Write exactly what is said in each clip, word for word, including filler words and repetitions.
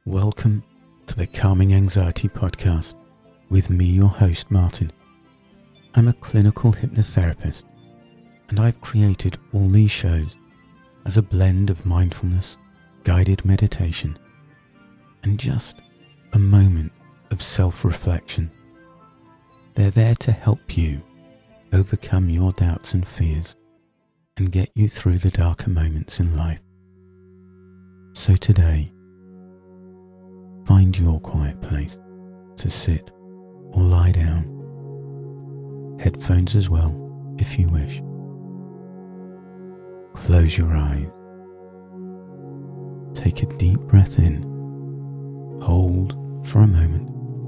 Welcome to the Calming Anxiety Podcast with me, your host, Martin. I'm a clinical hypnotherapist, and I've created all these shows as a blend of mindfulness, guided meditation, and just a moment of self-reflection. They're there to help you overcome your doubts and fears and get you through the darker moments in life. So today, find your quiet place to sit or lie down. Headphones as well, if you wish. Close your eyes. Take a deep breath in. Hold for a moment.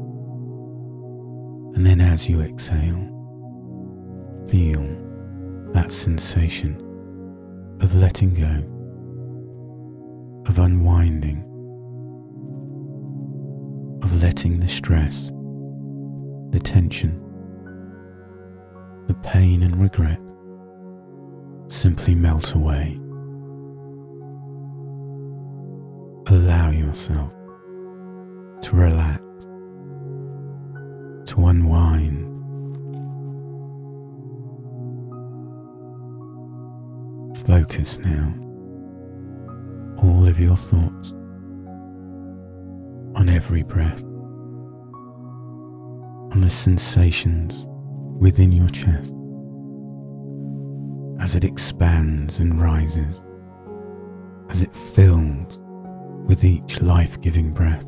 And then as you exhale, feel that sensation of letting go, of unwinding, of letting the stress, the tension, the pain and regret simply melt away. Allow yourself to relax, to unwind. Focus now all of your thoughts on every breath, on the sensations within your chest as it expands and rises, as it fills with each life-giving breath.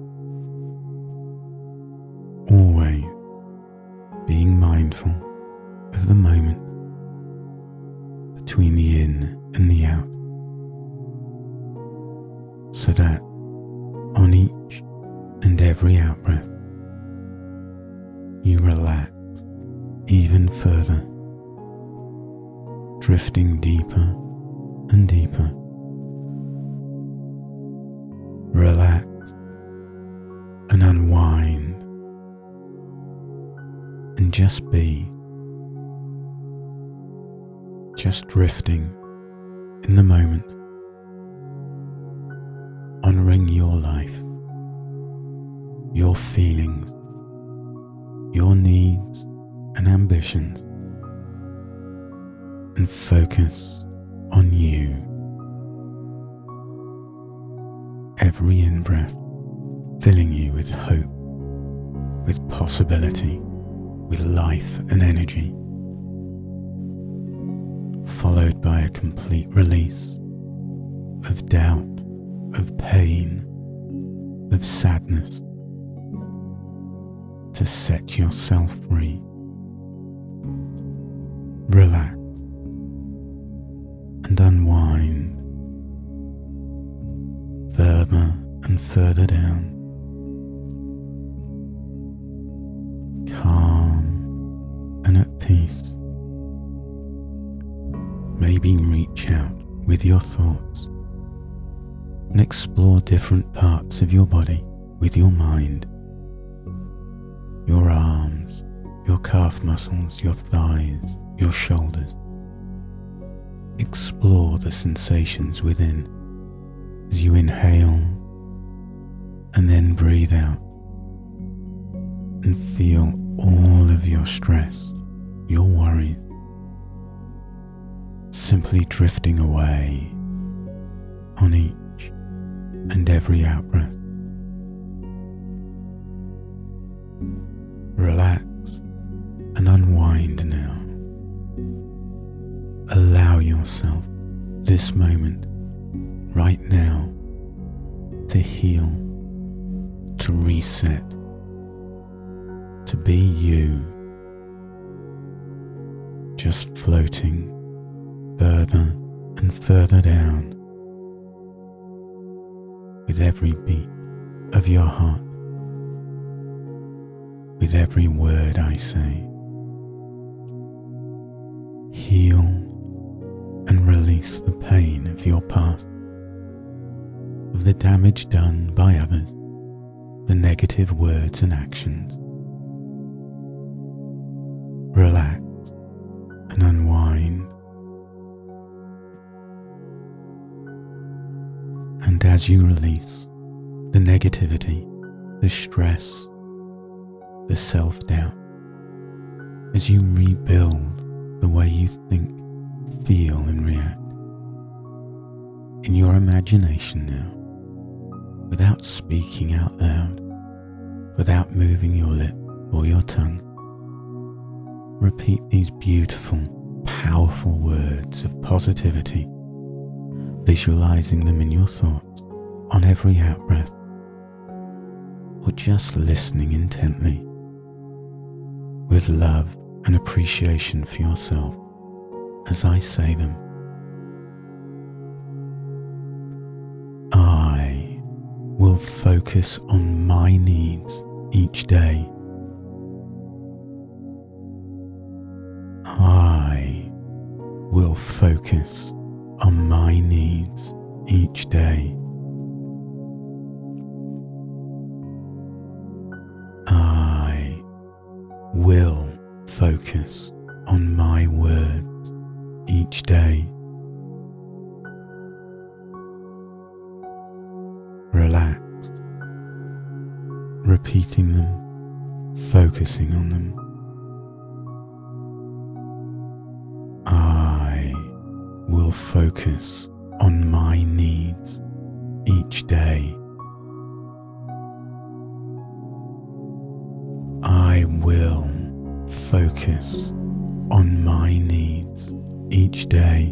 Always being mindful of the moment between the in and the out, so that on each and every out-breath, you relax even further, drifting deeper and deeper. Relax and unwind and just be, just drifting in the moment, honoring your life, your feelings, your needs and ambitions, and focus on you. Every in-breath filling you with hope, with possibility, with life and energy, followed by a complete release of doubt, of pain, of sadness, to set yourself free. Relax and unwind further and further down, calm and at peace. Maybe reach out with your thoughts and explore different parts of your body with your mind. Your arms, your calf muscles, your thighs, your shoulders. Explore the sensations within as you inhale and then breathe out, and feel all of your stress, your worries, simply drifting away on each and every out-breath. Relax and unwind now. Allow yourself this moment right now to heal, to reset, to be you, just floating further and further down with every beat of your heart, with every word I say. Heal and release the pain of your past, of the damage done by others, the negative words and actions. Relax and unwind. And as you release the negativity, the stress, the self-doubt, as you rebuild the way you think, feel and react. In your imagination now, without speaking out loud, without moving your lip or your tongue, repeat these beautiful, powerful words of positivity, visualizing them in your thoughts on every out-breath, or just listening intently with love and appreciation for yourself as I say them. I will focus on my needs each day. I will focus on my needs each day. I will focus on my words each day. Relax, repeating them, focusing on them. I will focus on my needs each day. I will focus on my needs each day,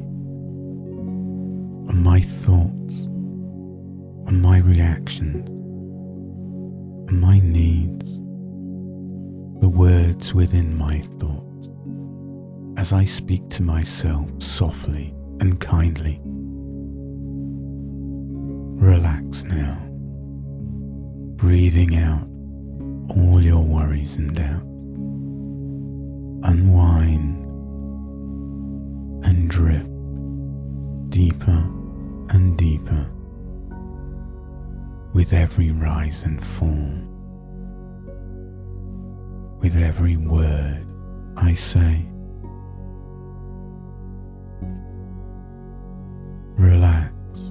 on my thoughts, on my reactions, on my needs, the words within my thoughts, as I speak to myself softly and kindly. Relax now, breathing out all your worries and doubts. Unwind and drift deeper and deeper with every rise and fall, with every word I say. Relax,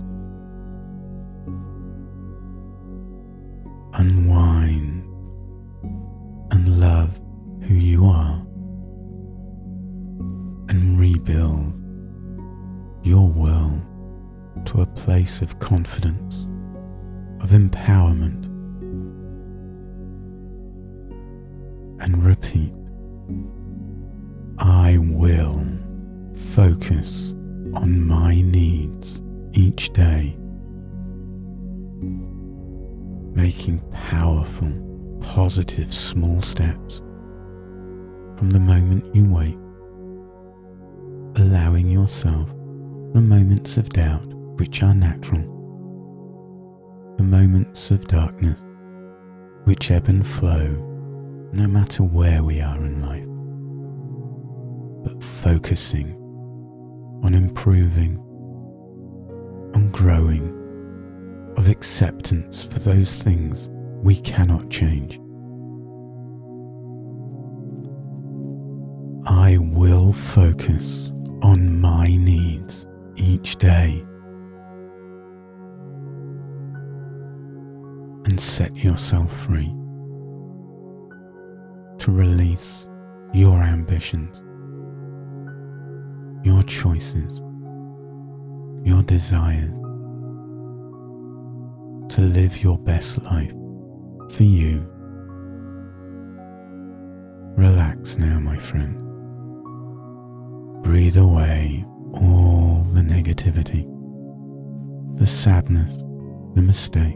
unwind and love who you are, and rebuild your world to a place of confidence, of empowerment, and repeat, I will focus on my needs each day, making powerful, positive small steps from the moment you wake, allowing yourself the moments of doubt which are natural, the moments of darkness which ebb and flow no matter where we are in life, but focusing on improving, on growing, of acceptance for those things we cannot change. I will focus on my needs each day and set yourself free to release your ambitions, your choices, your desires, to live your best life for you. Relax now, my friend. Breathe away all the negativity, the sadness, the mistakes,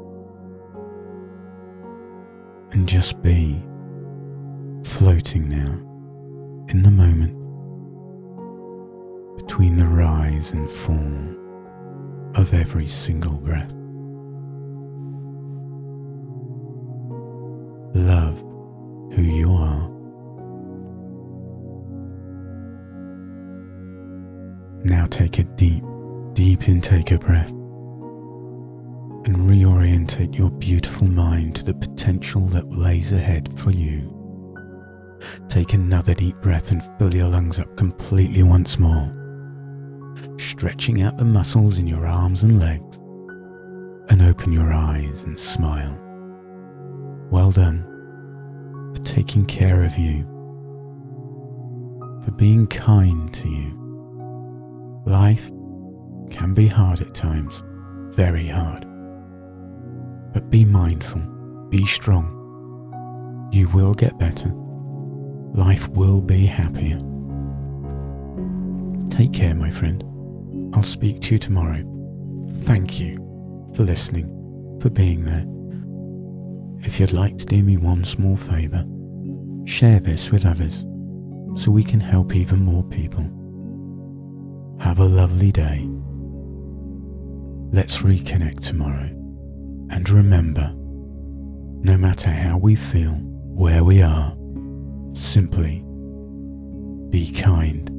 and just be floating now in the moment between the rise and fall of every single breath. Love who you are. Now take a deep, deep intake of breath and reorientate your beautiful mind to the potential that lays ahead for you. Take another deep breath and fill your lungs up completely once more, stretching out the muscles in your arms and legs and open your eyes and smile. Well done for taking care of you, for being kind to you. Life can be hard at times, very hard. But be mindful, be strong. You will get better. Life will be happier. Take care, my friend. I'll speak to you tomorrow. Thank you for listening, for being there. If you'd like to do me one small favour, share this with others so we can help even more people. Have a lovely day. Let's reconnect tomorrow. And remember, no matter how we feel, where we are, simply be kind.